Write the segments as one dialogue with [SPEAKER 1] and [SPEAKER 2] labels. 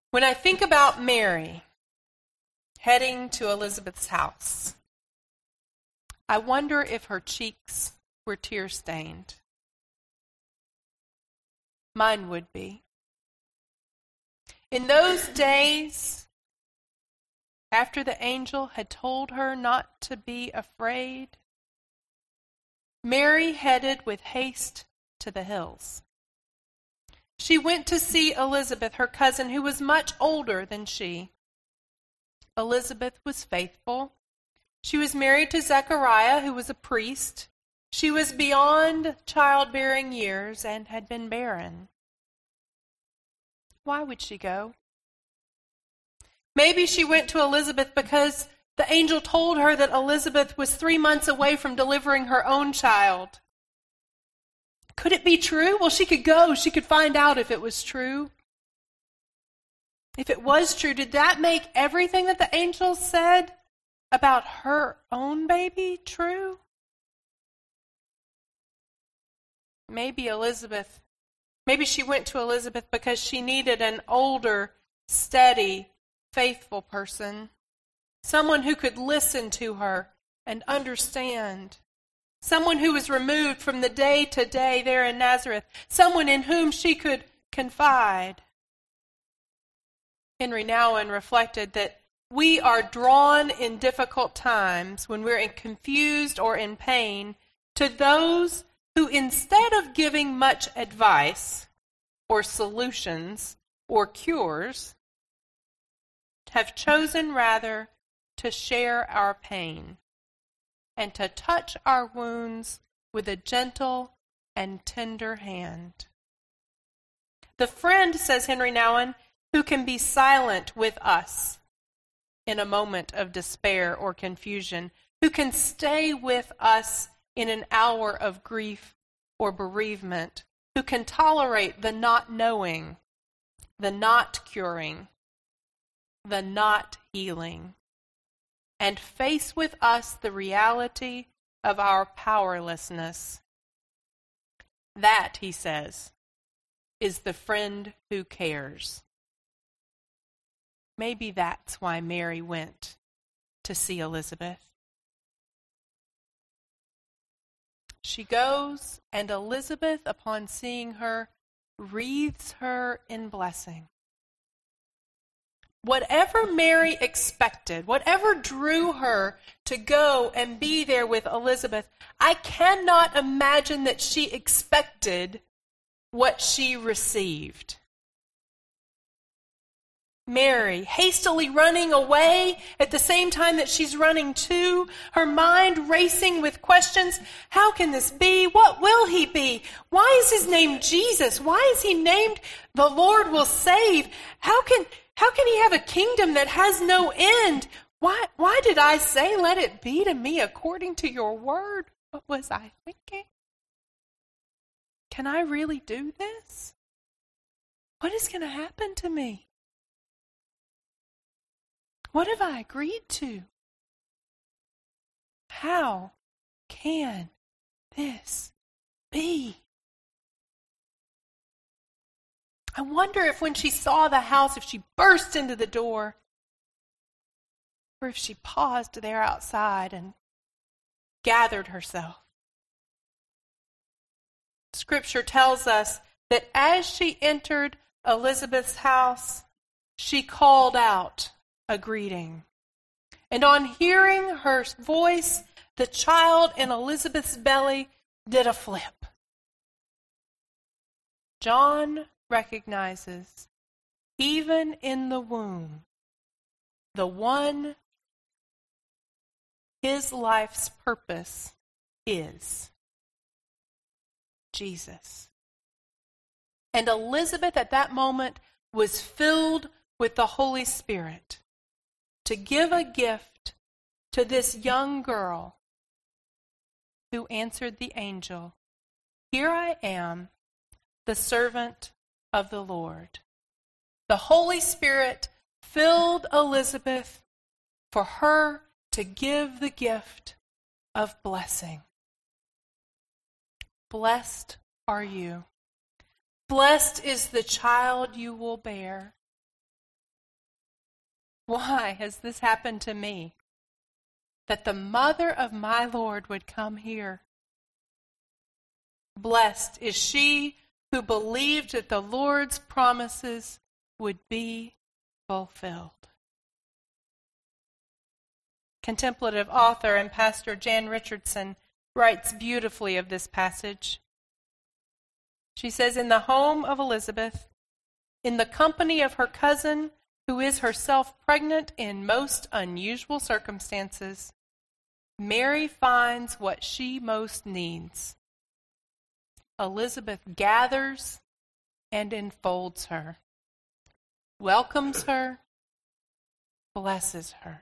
[SPEAKER 1] When I think about Mary heading to Elizabeth's house, I wonder if her cheeks were tear-stained. Mine would be. In those days, after the angel had told her not to be afraid, Mary headed with haste to the hills. She went to see Elizabeth, her cousin, who was much older than she. Elizabeth was faithful. She was married to Zechariah, who was a priest. She was beyond childbearing years and had been barren. Why would she go? Maybe she went to Elizabeth because the angel told her that Elizabeth was 3 months away from delivering her own child. Could it be true? Well, she could go. She could find out if it was true. If it was true, did that make everything that the angel said about her own baby true? Maybe she went to Elizabeth because she needed an older, steady, faithful person. Someone who could listen to her and understand. Someone who was removed from the day-to-day there in Nazareth. Someone in whom she could confide. Henry Nouwen reflected that we are drawn in difficult times when we're confused or in pain to those who, instead of giving much advice or solutions or cures, have chosen rather to share our pain and to touch our wounds with a gentle and tender hand. The friend, says Henry Nouwen, who can be silent with us in a moment of despair or confusion, who can stay with us in an hour of grief or bereavement, who can tolerate the not knowing, the not curing, the not healing, and face with us the reality of our powerlessness. That, he says, is the friend who cares. Maybe that's why Mary went to see Elizabeth. She goes, and Elizabeth, upon seeing her, wreathes her in blessing. Whatever Mary expected, whatever drew her to go and be there with Elizabeth, I cannot imagine that she expected what she received. Mary, hastily running away at the same time that she's running to, her mind racing with questions. How can this be? What will he be? Why is his name Jesus? Why is he named the Lord will save? How can he have a kingdom that has no end? Why did I say, let it be to me according to your word? What was I thinking? Can I really do this? What is going to happen to me? What have I agreed to? How can this be? I wonder if when she saw the house, if she burst into the door, or if she paused there outside and gathered herself. Scripture tells us that as she entered Elizabeth's house, she called out a greeting. And on hearing her voice, the child in Elizabeth's belly did a flip. John recognizes, even in the womb, the one his life's purpose is Jesus. And Elizabeth at that moment was filled with the Holy Spirit to give a gift to this young girl who answered the angel, "Here I am, the servant of the Lord." The Holy Spirit filled Elizabeth for her to give the gift of blessing. Blessed are you. Blessed is the child you will bear. Why has this happened to me? That the mother of my Lord would come here. Blessed is she who believed that the Lord's promises would be fulfilled. Contemplative author and pastor Jan Richardson writes beautifully of this passage. She says, in the home of Elizabeth, in the company of her cousin, who is herself pregnant in most unusual circumstances, Mary finds what she most needs. Elizabeth gathers and enfolds her, welcomes her, blesses her.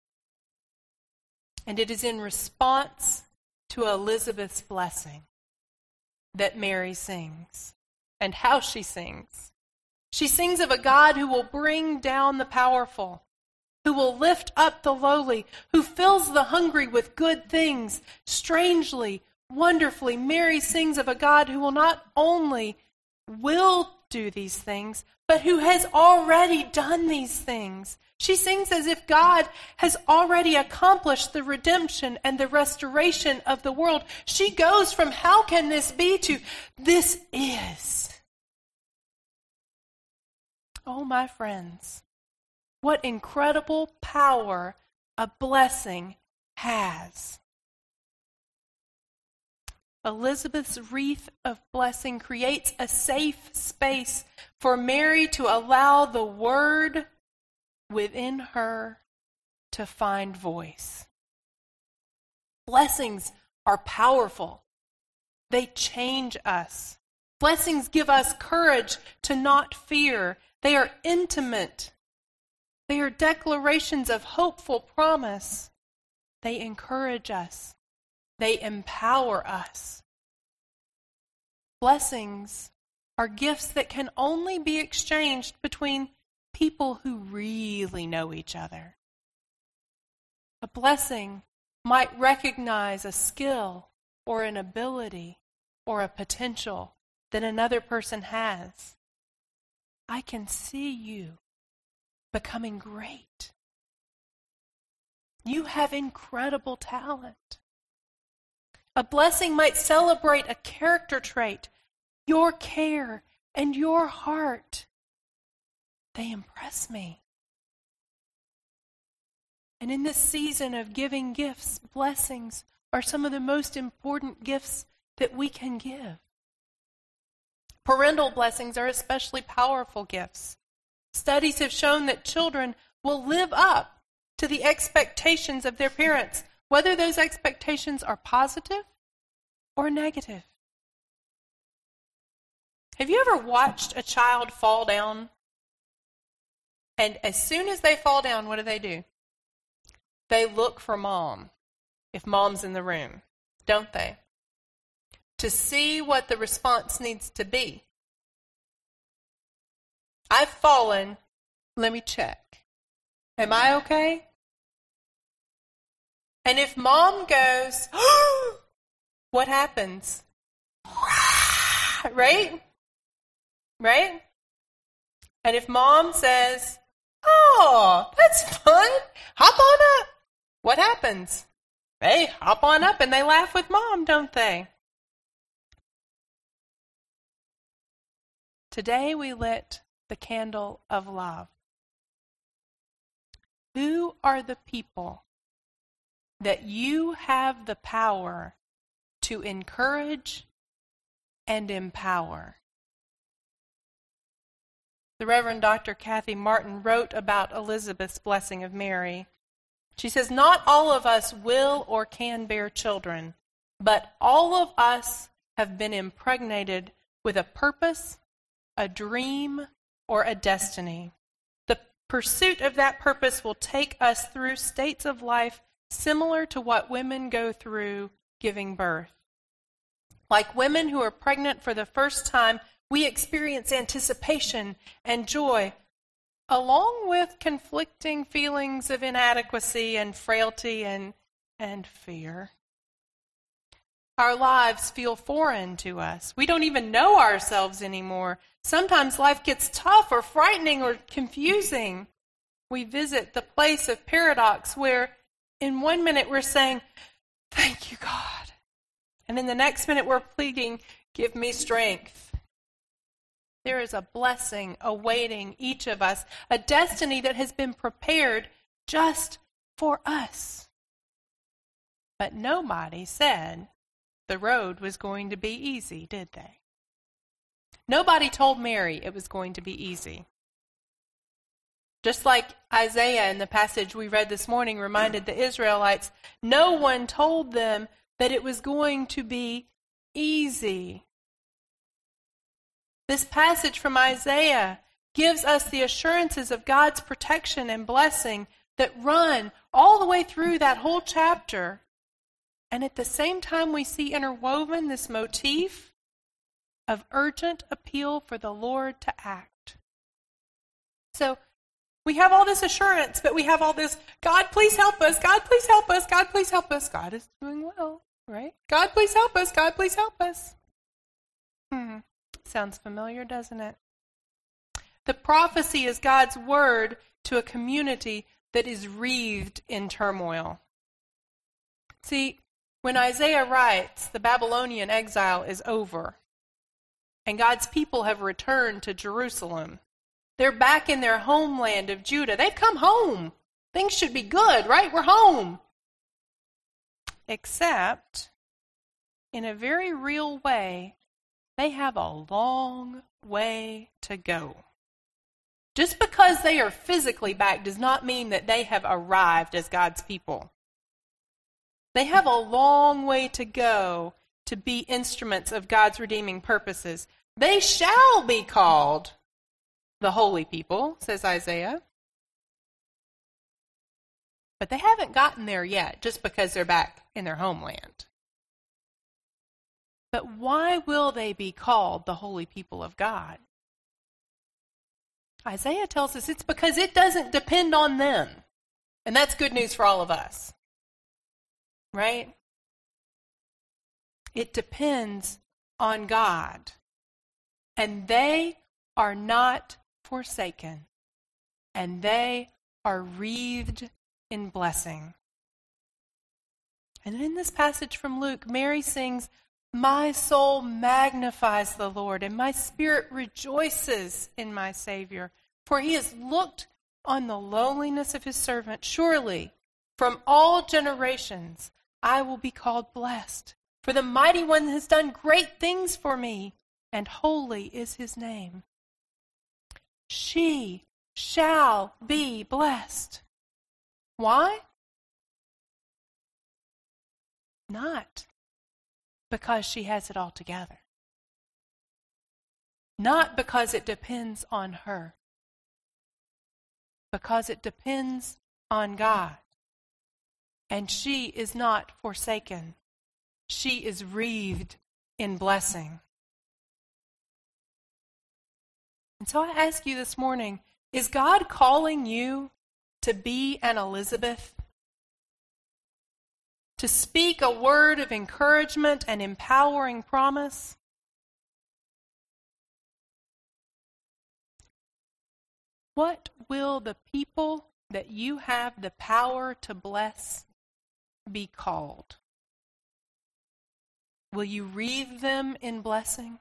[SPEAKER 1] And it is in response to Elizabeth's blessing that Mary sings, and how she sings. She sings of a God who will bring down the powerful, who will lift up the lowly, who fills the hungry with good things. Strangely, wonderfully, Mary sings of a God who will not only will do these things, but who has already done these things. She sings as if God has already accomplished the redemption and the restoration of the world. She goes from how can this be to this is. Oh, my friends, what incredible power a blessing has. Elizabeth's wreath of blessing creates a safe space for Mary to allow the word within her to find voice. Blessings are powerful. They change us. Blessings give us courage to not fear. They are intimate. They are declarations of hopeful promise. They encourage us. They empower us. Blessings are gifts that can only be exchanged between people who really know each other. A blessing might recognize a skill or an ability or a potential that another person has. I can see you becoming great. You have incredible talent. A blessing might celebrate a character trait, your care and your heart. They impress me. And in this season of giving gifts, blessings are some of the most important gifts that we can give. Parental blessings are especially powerful gifts. Studies have shown that children will live up to the expectations of their parents, whether those expectations are positive or negative. Have you ever watched a child fall down? And as soon as they fall down, what do? They look for mom, if mom's in the room, don't they? To see what the response needs to be. I've fallen. Let me check. Am I okay? And if mom goes, what happens? Right? Right? And if mom says, oh, that's fun, hop on up. What happens? They hop on up and they laugh with mom, don't they? Today we lit the candle of love. Who are the people that you have the power to encourage and empower? The Reverend Dr. Kathy Martin wrote about Elizabeth's blessing of Mary. She says, not all of us will or can bear children, but all of us have been impregnated with a purpose, a dream, or a destiny. The pursuit of that purpose will take us through states of life similar to what women go through giving birth. Like women who are pregnant for the first time, we experience anticipation and joy, along with conflicting feelings of inadequacy and frailty and fear. Our lives feel foreign to us. We don't even know ourselves anymore. Sometimes life gets tough or frightening or confusing. we visit the place of paradox where in one minute we're saying, thank you, God. And in the next minute we're pleading, give me strength. There is a blessing awaiting each of us, a destiny that has been prepared just for us. But nobody said the road was going to be easy, did they? Nobody told Mary it was going to be easy. Just like Isaiah in the passage we read this morning reminded the Israelites, no one told them that it was going to be easy. This passage from Isaiah gives us the assurances of God's protection and blessing that run all the way through that whole chapter. And at the same time, we see interwoven this motif of urgent appeal for the Lord to act. So we have all this assurance, but we have all this, God, please help us. God, please help us. God, please help us. God is doing well, right? God, please help us. God, please help us. Sounds familiar, doesn't it? The prophecy is God's word to a community that is wreathed in turmoil. See, when Isaiah writes, the Babylonian exile is over, and God's people have returned to Jerusalem. They're back in their homeland of Judah. They've come home. Things should be good, right? We're home. Except, in a very real way, they have a long way to go. Just because they are physically back does not mean that they have arrived as God's people. They have a long way to go to be instruments of God's redeeming purposes. They shall be called the holy people, says Isaiah. But they haven't gotten there yet just because they're back in their homeland. But why will they be called the holy people of God? Isaiah tells us it's because it doesn't depend on them. And that's good news for all of us. Right? It depends on God. And they are not forsaken. And they are wreathed in blessing. And in this passage from Luke, Mary sings, my soul magnifies the Lord, and my spirit rejoices in my Savior, for he has looked on the lowliness of his servant. Surely, from all generations, I will be called blessed, for the Mighty One has done great things for me, and holy is his name. She shall be blessed. Why? Not because she has it all together. Not because it depends on her. Because it depends on God. And she is not forsaken. She is wreathed in blessing. And so I ask you this morning, is God calling you to be an Elizabeth? To speak a word of encouragement and empowering promise? What will the people that you have the power to bless be called? Will you wreathe them in blessing?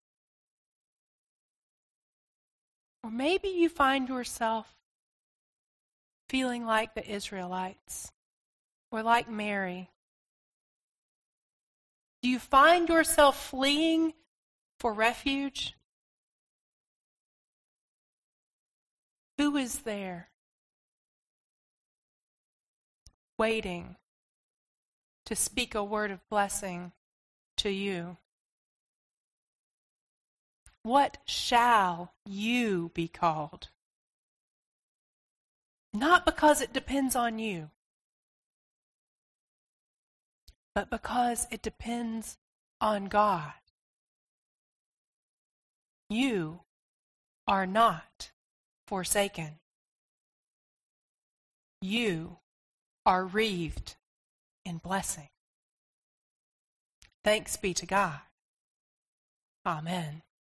[SPEAKER 1] Or maybe you find yourself feeling like the Israelites. Or like Mary. Do you find yourself fleeing for refuge? Who is there waiting to speak a word of blessing to you? What shall you be called? Not because it depends on you, but because it depends on God. You are not forsaken. You are wreathed in blessing. Thanks be to God. Amen.